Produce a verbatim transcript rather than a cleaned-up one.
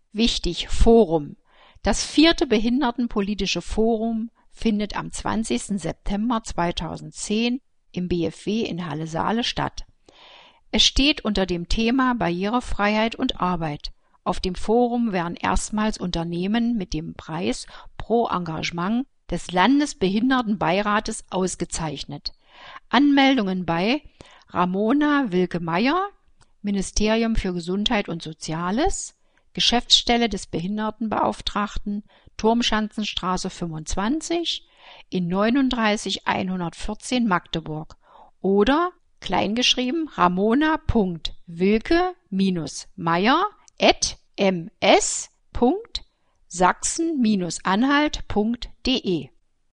Wichtig, Forum. Das vierte Behindertenpolitische Forum findet am zwanzigsten September zweitausendzehn im B F W in Halle-Saale statt. Es steht unter dem Thema Barrierefreiheit und Arbeit. Auf dem Forum werden erstmals Unternehmen mit dem Preis pro Engagement des Landesbehindertenbeirates ausgezeichnet. Anmeldungen bei Ramona Wilke-Meyer, Ministerium für Gesundheit und Soziales, Geschäftsstelle des Behindertenbeauftragten, Turmschanzenstraße fünfundzwanzig in neununddreißig hundertvierzehn Magdeburg oder kleingeschrieben ramona punkt wilke Meyer at m s punkt sachsen Bindestrich anhalt punkt de.